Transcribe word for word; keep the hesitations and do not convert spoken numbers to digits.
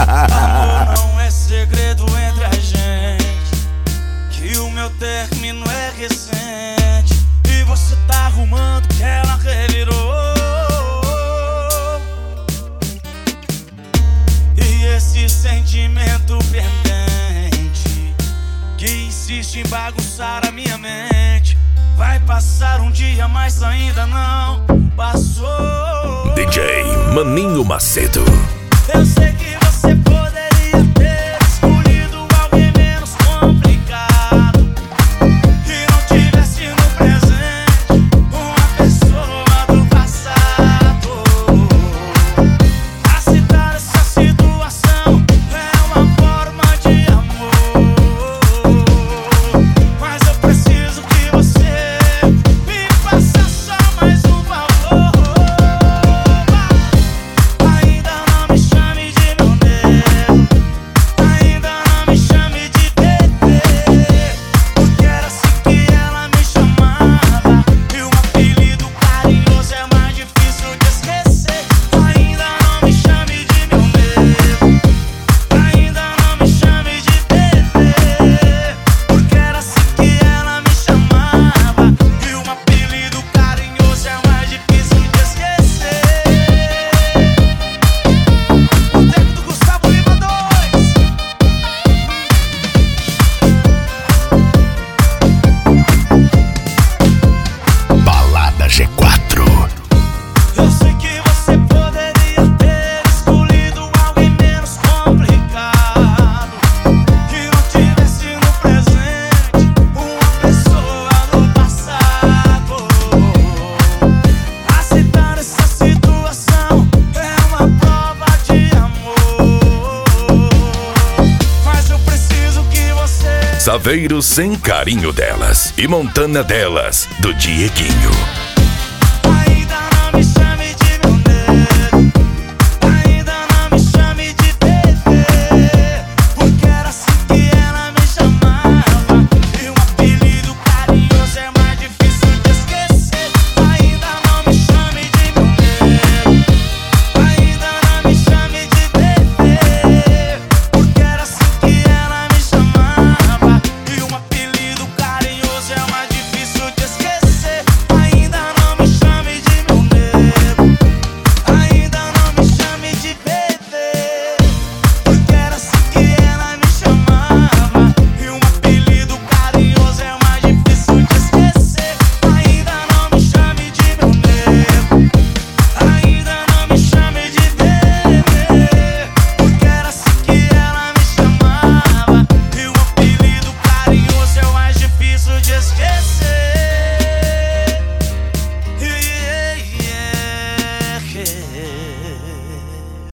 Amor, não é segredo entre a gente que o meu término é recente e você tá arrumando que ela revirou. E esse sentimento pendente que insiste em bagunçar a minha mente vai passar um dia, mas ainda não passou. D J Maninho Macedo. Eu sei que você poderia ter escolhido alguém menos complicado, que não tivesse no presente uma pessoa do passado. Aceitar essa situação é uma forma de amor, mas eu preciso que você me faça só mais um favor. Ainda não me chame de meu nego, ainda não me chame de bebê, porque era assim que ela me chamava e um apelido carinhoso é mais difícil de esquecer. Ainda não me chame de meu nego, ainda não me chame de bebê, porque era assim que ela me chamava e um apelido carinhoso é mais difícil de esquecer. O tempo do Gustavo Lima dois. Balada G quatro. Eu sei que você poderia ter escolhido alguém menos complicado, que não tivesse no presente uma pessoa do passado. Aceitar essa situação é uma prova de amor, mas eu preciso que você Saveiro sem carinho delas e Montana delas, do Dieguinho. ainda não me chame de meu nego, ainda não me chame de bebê, porque era assim que ela me chamava e um apelido carinhoso é mais difícil de esquecer. Ainda não me chame de meu nego, ainda não me chame de bebê, porque era assim que ela me chamava e um apelido carinhoso é mais difícil de esquecer. Ainda não me chame de meu nego, ainda não me chame de bebê, porque era assim que ela me chamava e um apelido carinhoso é mais difícil de esquecer. Ainda não me chame de meu nego, ainda não me chame de bebê, porque era assim que ela me chamava e um apelido carinhoso é mais difícil de esquecer.